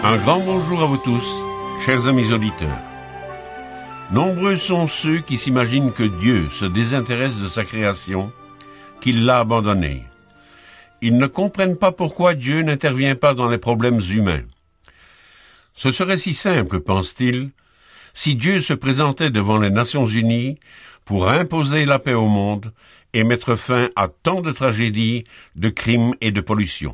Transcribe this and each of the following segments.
Un grand bonjour à vous tous, chers amis auditeurs. Nombreux sont ceux qui s'imaginent que Dieu se désintéresse de sa création, qu'il l'a abandonnée. Ils ne comprennent pas pourquoi Dieu n'intervient pas dans les problèmes humains. Ce serait si simple, pense-t-il, si Dieu se présentait devant les Nations Unies pour imposer la paix au monde et mettre fin à tant de tragédies, de crimes et de pollution.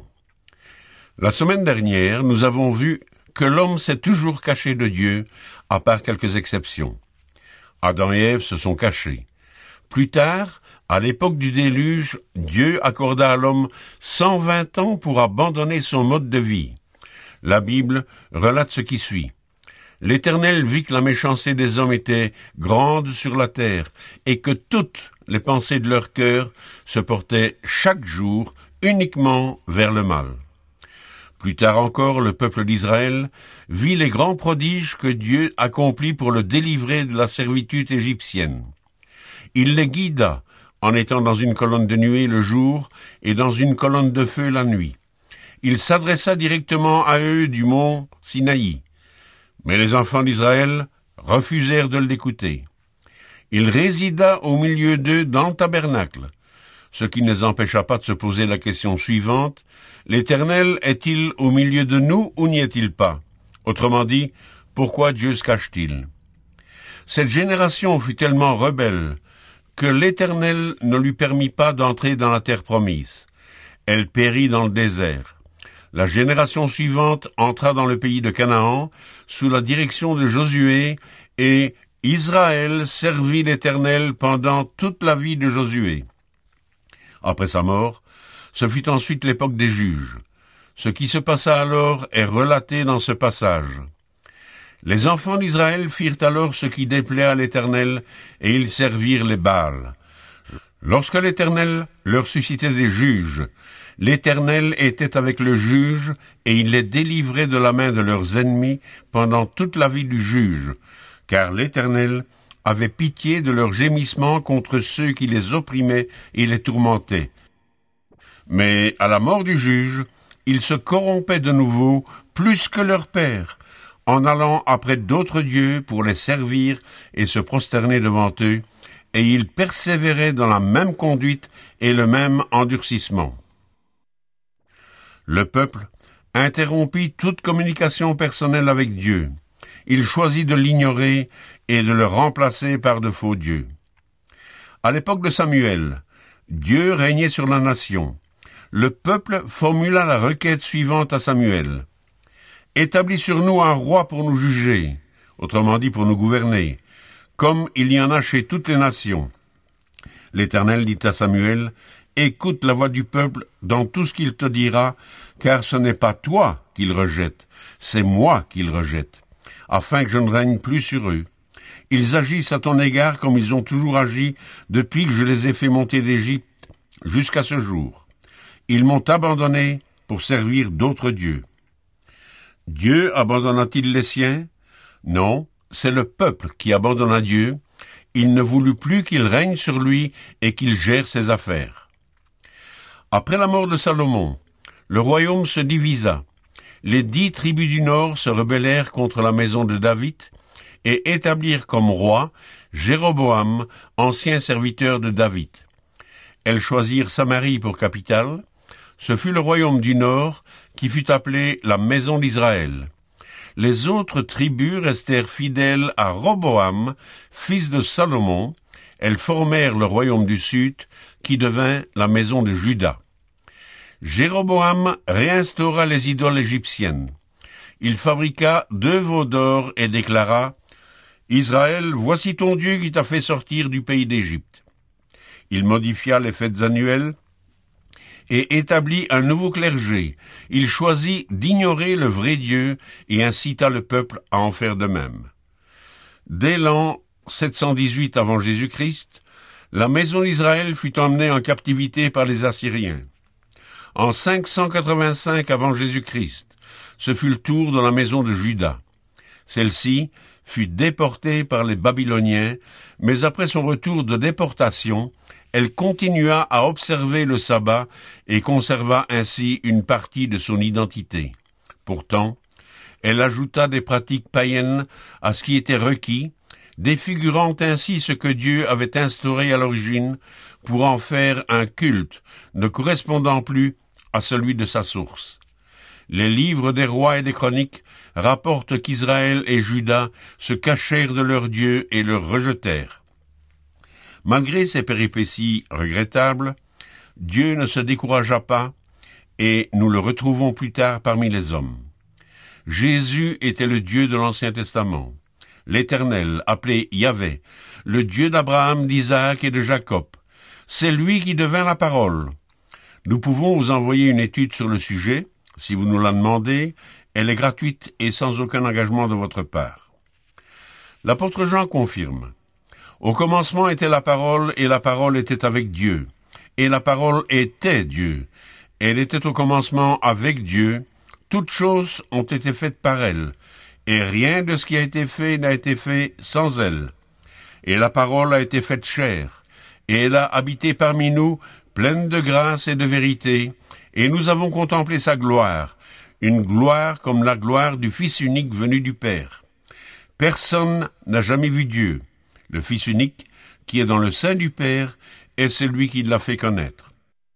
La semaine dernière, nous avons vu que l'homme s'est toujours caché de Dieu, à part quelques exceptions. Adam et Ève se sont cachés. Plus tard, à l'époque du déluge, Dieu accorda à l'homme 120 ans pour abandonner son mode de vie. La Bible relate ce qui suit. L'Éternel vit que la méchanceté des hommes était grande sur la terre, et que toutes les pensées de leur cœur se portaient chaque jour uniquement vers le mal. Plus tard encore, le peuple d'Israël vit les grands prodiges que Dieu accomplit pour le délivrer de la servitude égyptienne. Il les guida en étant dans une colonne de nuée le jour et dans une colonne de feu la nuit. Il s'adressa directement à eux du mont Sinaï. Mais les enfants d'Israël refusèrent de l'écouter. Il résida au milieu d'eux dans le tabernacle, ce qui ne les empêcha pas de se poser la question suivante: l'Éternel est-il au milieu de nous ou n'y est-il pas? Autrement dit, pourquoi Dieu se cache-t-il? Cette génération fut tellement rebelle que l'Éternel ne lui permit pas d'entrer dans la terre promise. Elle périt dans le désert. La génération suivante entra dans le pays de Canaan sous la direction de Josué, et Israël servit l'Éternel pendant toute la vie de Josué. Après sa mort, ce fut ensuite l'époque des juges. Ce qui se passa alors est relaté dans ce passage. Les enfants d'Israël firent alors ce qui déplaît à l'Éternel, et ils servirent les Baals. Lorsque l'Éternel leur suscitait des juges, l'Éternel était avec le juge, et il les délivrait de la main de leurs ennemis pendant toute la vie du juge, car l'Éternel avait pitié de leurs gémissements contre ceux qui les opprimaient et les tourmentaient. Mais à la mort du juge, ils se corrompaient de nouveau plus que leur père, en allant après d'autres dieux pour les servir et se prosterner devant eux, et ils persévéraient dans la même conduite et le même endurcissement. Le peuple interrompit toute communication personnelle avec Dieu. Il choisit de l'ignorer et de le remplacer par de faux dieux. À l'époque de Samuel, Dieu régnait sur la nation. Le peuple formula la requête suivante à Samuel. « Établis sur nous un roi pour nous juger, autrement dit pour nous gouverner, comme il y en a chez toutes les nations. » L'Éternel dit à Samuel: « Écoute la voix du peuple dans tout ce qu'il te dira, car ce n'est pas toi qu'il rejette, c'est moi qu'il rejette, afin que je ne règne plus sur eux. Ils agissent à ton égard comme ils ont toujours agi depuis que je les ai fait monter d'Égypte jusqu'à ce jour. Ils m'ont abandonné pour servir d'autres dieux. » Dieu abandonna-t-il les siens? Non, c'est le peuple qui abandonna Dieu. Il ne voulut plus qu'il règne sur lui et qu'il gère ses affaires. Après la mort de Salomon, le royaume se divisa. Les 10 tribus du nord se rebellèrent contre la maison de David et établirent comme roi Jéroboam, ancien serviteur de David. Elles choisirent Samarie pour capitale. Ce fut le royaume du nord qui fut appelé la maison d'Israël. Les autres tribus restèrent fidèles à Roboam, fils de Salomon. Elles formèrent le royaume du sud, qui devint la maison de Juda. Jéroboam réinstaura les idoles égyptiennes. Il fabriqua 2 veaux d'or et déclara: « Israël, voici ton Dieu qui t'a fait sortir du pays d'Égypte. » Il modifia les fêtes annuelles et établit un nouveau clergé. Il choisit d'ignorer le vrai Dieu et incita le peuple à en faire de même. Dès l'an 718 avant Jésus-Christ, la maison d'Israël fut emmenée en captivité par les Assyriens. En 585 avant Jésus-Christ, ce fut le tour de la maison de Juda. Celle-ci fut déportée par les Babyloniens, mais après son retour de déportation, elle continua à observer le sabbat et conserva ainsi une partie de son identité. Pourtant, Elle ajouta des pratiques païennes à ce qui était requis, défigurant ainsi ce que Dieu avait instauré à l'origine pour en faire un culte ne correspondant plus à celui de sa source. Les livres des rois et des chroniques rapportent qu'Israël et Juda se cachèrent de leur Dieu et le rejetèrent. Malgré ces péripéties regrettables, Dieu ne se découragea pas, et nous le retrouvons plus tard parmi les hommes. Jésus était le Dieu de l'Ancien Testament, l'Éternel, appelé Yahvé, le Dieu d'Abraham, d'Isaac et de Jacob. C'est lui qui devint la parole. Nous pouvons vous envoyer une étude sur le sujet, si vous nous la demandez. Elle est gratuite et sans aucun engagement de votre part. L'apôtre Jean confirme. Au commencement était la parole, et la parole était avec Dieu. Et la parole était Dieu. Elle était au commencement avec Dieu. Toutes choses ont été faites par elle, et rien de ce qui a été fait n'a été fait sans elle. Et la parole a été faite chair, et elle a habité parmi nous, pleine de grâce et de vérité, et nous avons contemplé sa gloire, une gloire comme la gloire du Fils unique venu du Père. Personne n'a jamais vu Dieu. Le Fils unique, qui est dans le sein du Père, est celui qui l'a fait connaître.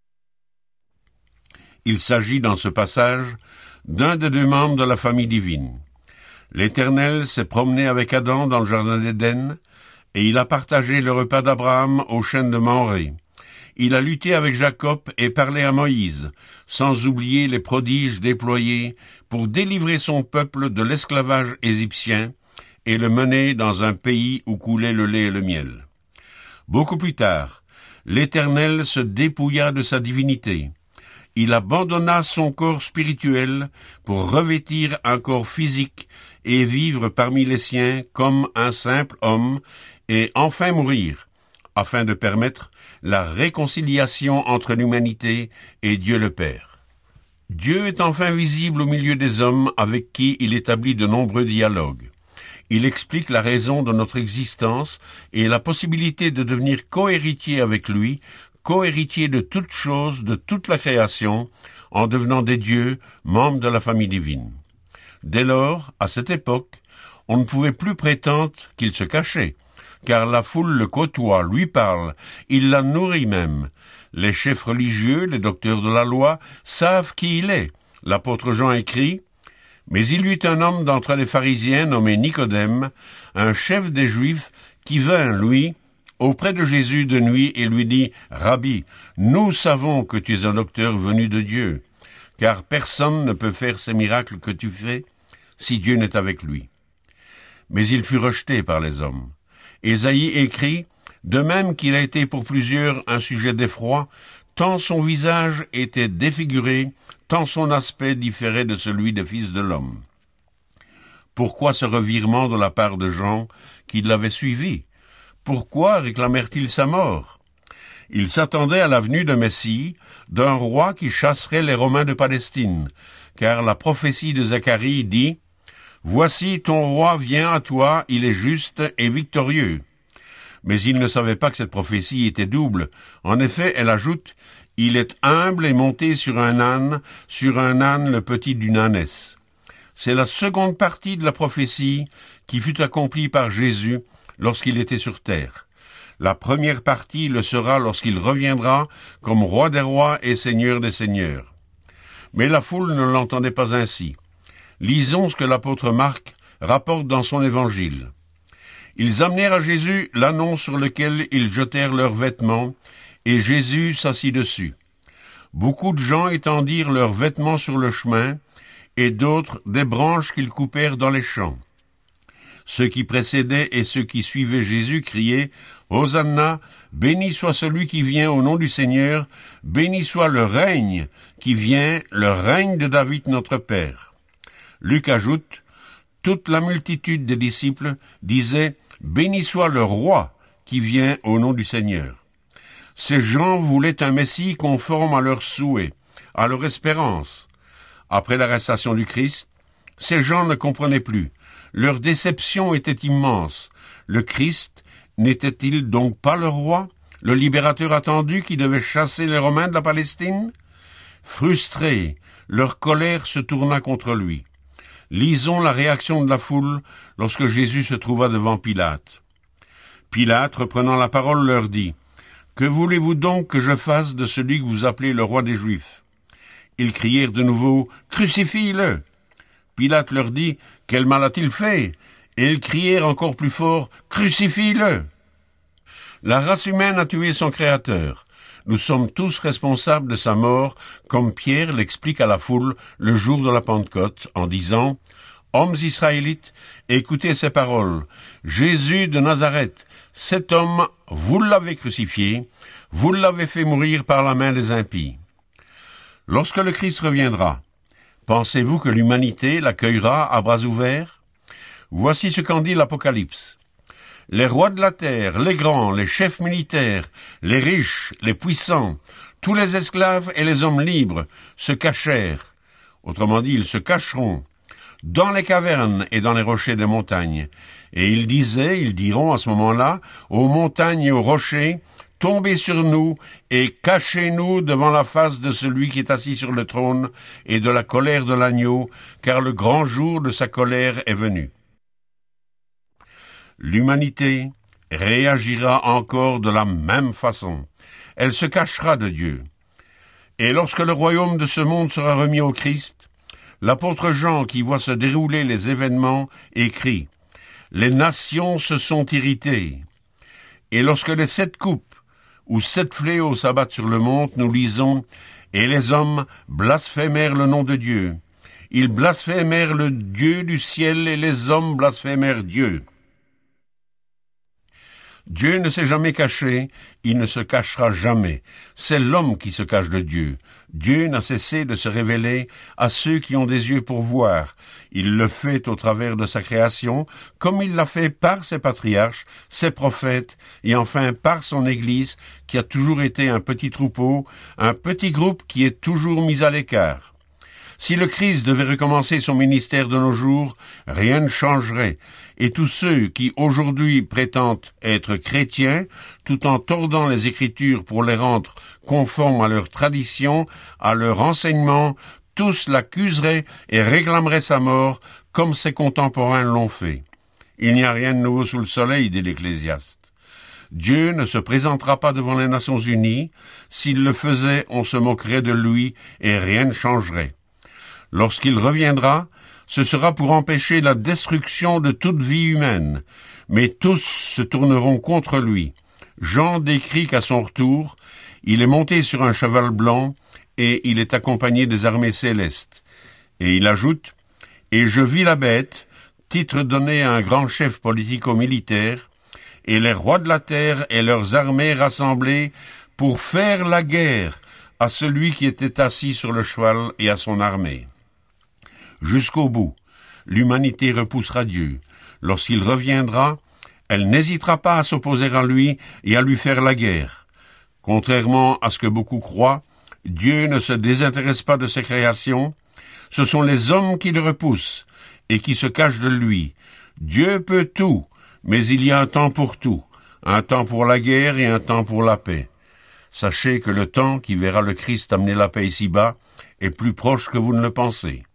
Il s'agit dans ce passage d'un des deux membres de la famille divine. L'Éternel s'est promené avec Adam dans le jardin d'Éden, et il a partagé le repas d'Abraham au chêne de Mamré. Il a lutté avec Jacob et parlé à Moïse, sans oublier les prodiges déployés pour délivrer son peuple de l'esclavage égyptien et le mener dans un pays où coulait le lait et le miel. Beaucoup plus tard, l'Éternel se dépouilla de sa divinité. Il abandonna son corps spirituel pour revêtir un corps physique et vivre parmi les siens comme un simple homme et enfin mourir, afin de permettre la réconciliation entre l'humanité et Dieu le Père. Dieu est enfin visible au milieu des hommes avec qui il établit de nombreux dialogues. Il explique la raison de notre existence et la possibilité de devenir cohéritier avec lui, co-héritiers de toutes choses, de toute la création, en devenant des dieux, membres de la famille divine. Dès lors, à cette époque, on ne pouvait plus prétendre qu'il se cachait, car la foule le côtoie, lui parle, il la nourrit même. Les chefs religieux, les docteurs de la loi, savent qui il est. L'apôtre Jean écrit « Mais il y eut un homme d'entre les pharisiens nommé Nicodème, un chef des Juifs, qui vint, lui, auprès de Jésus de nuit et lui dit « Rabbi, nous savons que tu es un docteur venu de Dieu, car personne ne peut faire ces miracles que tu fais si Dieu n'est avec lui. » Mais il fut rejeté par les hommes. Ésaïe écrit « De même qu'il a été pour plusieurs un sujet d'effroi, tant son visage était défiguré, tant son aspect différait de celui des fils de l'homme. » Pourquoi ce revirement de la part de gens qui l'avaient suivi? Pourquoi réclamèrent-ils sa mort? Ils s'attendaient à la venue d'un Messie, d'un roi qui chasserait les Romains de Palestine, car la prophétie de Zacharie dit « Voici ton roi vient à toi, il est juste et victorieux. » Mais ils ne savaient pas que cette prophétie était double. En effet, elle ajoute « Il est humble et monté sur un âne le petit d'une ânesse. » C'est la seconde partie de la prophétie qui fut accomplie par Jésus lorsqu'il était sur terre. La première partie le sera lorsqu'il reviendra comme roi des rois et seigneur des seigneurs. Mais la foule ne l'entendait pas ainsi. Lisons ce que l'apôtre Marc rapporte dans son évangile. Ils amenèrent à Jésus l'ânon sur lequel ils jetèrent leurs vêtements, et Jésus s'assit dessus. Beaucoup de gens étendirent leurs vêtements sur le chemin, et d'autres des branches qu'ils coupèrent dans les champs. Ceux qui précédaient et ceux qui suivaient Jésus criaient « Hosanna, béni soit celui qui vient au nom du Seigneur, béni soit le règne qui vient, le règne de David notre Père. » Luc ajoute « Toute la multitude des disciples disait « Béni soit le roi qui vient au nom du Seigneur. » Ces gens voulaient un Messie conforme à leurs souhaits, à leur espérance. Après l'arrestation du Christ, ces gens ne comprenaient plus. Leur déception était immense. Le Christ n'était-il donc pas le roi, le libérateur attendu qui devait chasser les Romains de la Palestine? Frustrés, leur colère se tourna contre lui. Lisons la réaction de la foule lorsque Jésus se trouva devant Pilate. Pilate, reprenant la parole, leur dit « Que voulez-vous donc que je fasse de celui que vous appelez le roi des Juifs ?» Ils crièrent de nouveau « Crucifie-le » Pilate leur dit « Quel mal a-t-il fait ?» Et ils crièrent encore plus fort « Crucifie-le » La race humaine a tué son Créateur. Nous sommes tous responsables de sa mort, comme Pierre l'explique à la foule le jour de la Pentecôte, en disant « Hommes israélites, écoutez ces paroles. Jésus de Nazareth, cet homme, vous l'avez crucifié, vous l'avez fait mourir par la main des impies. » Lorsque le Christ reviendra, pensez-vous que l'humanité l'accueillera à bras ouverts? Voici ce qu'en dit l'Apocalypse. Les rois de la terre, les grands, les chefs militaires, les riches, les puissants, tous les esclaves et les hommes libres se cachèrent. Autrement dit, ils se cacheront dans les cavernes et dans les rochers des montagnes. Et ils diront à ce moment-là, aux montagnes et aux rochers, tombez sur nous et cachez-nous devant la face de celui qui est assis sur le trône et de la colère de l'agneau, car le grand jour de sa colère est venu. L'humanité réagira encore de la même façon. Elle se cachera de Dieu. Et lorsque le royaume de ce monde sera remis au Christ, l'apôtre Jean, qui voit se dérouler les événements, écrit « Les nations se sont irritées. » Et lorsque les 7 coupes ou 7 fléaux s'abattent sur le monde, nous lisons « Et les hommes blasphémèrent le nom de Dieu. Ils blasphémèrent le Dieu du ciel et les hommes blasphémèrent Dieu. » Dieu ne s'est jamais caché, il ne se cachera jamais. C'est l'homme qui se cache de Dieu. Dieu n'a cessé de se révéler à ceux qui ont des yeux pour voir. Il le fait au travers de sa création, comme il l'a fait par ses patriarches, ses prophètes, et enfin par son Église, qui a toujours été un petit troupeau, un petit groupe qui est toujours mis à l'écart. Si le Christ devait recommencer son ministère de nos jours, rien ne changerait, et tous ceux qui aujourd'hui prétendent être chrétiens, tout en tordant les Écritures pour les rendre conformes à leur tradition, à leur enseignement, tous l'accuseraient et réclameraient sa mort, comme ses contemporains l'ont fait. Il n'y a rien de nouveau sous le soleil, dit l'Ecclésiaste. Dieu ne se présentera pas devant les Nations Unies. S'il le faisait, on se moquerait de lui et rien ne changerait. Lorsqu'il reviendra, ce sera pour empêcher la destruction de toute vie humaine, mais tous se tourneront contre lui. Jean décrit qu'à son retour, il est monté sur un cheval blanc et il est accompagné des armées célestes. Et il ajoute « Et je vis la bête, titre donné à un grand chef politico-militaire, et les rois de la terre et leurs armées rassemblées pour faire la guerre à celui qui était assis sur le cheval et à son armée. » Jusqu'au bout, l'humanité repoussera Dieu. Lorsqu'il reviendra, elle n'hésitera pas à s'opposer à lui et à lui faire la guerre. Contrairement à ce que beaucoup croient, Dieu ne se désintéresse pas de ses créations. Ce sont les hommes qui le repoussent et qui se cachent de lui. Dieu peut tout, mais il y a un temps pour tout, un temps pour la guerre et un temps pour la paix. Sachez que le temps qui verra le Christ amener la paix ici-bas est plus proche que vous ne le pensez.